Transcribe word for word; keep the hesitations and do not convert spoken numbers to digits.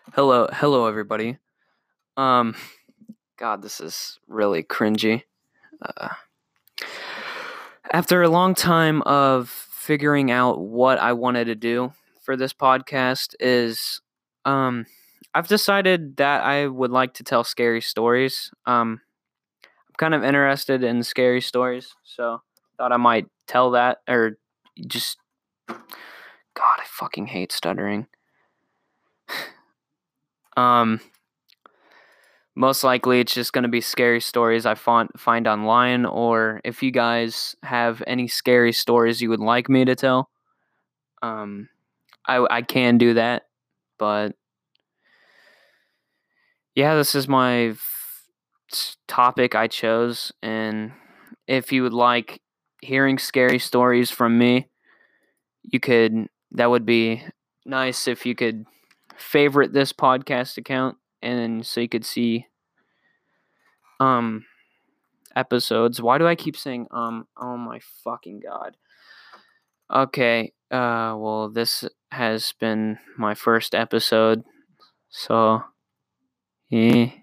Hello, hello, everybody. Um, God, this is really cringy. Uh, after a long time of figuring out what I wanted to do for this podcast, is um, I've decided that I would like to tell scary stories. Um, I'm kind of interested in scary stories, so thought I might tell that or just. God, I fucking hate stuttering. Um. Most likely, it's just going to be scary stories I find find online, or if you guys have any scary stories you would like me to tell, um, I I can do that. But yeah, this is my f- s- topic I chose, and if you would like hearing scary stories from me, you could. That would be nice if you could favorite this podcast account, and so you could see um episodes. Why do I keep saying um? Oh my fucking god. Okay. Uh well, this has been my first episode. So, yeah.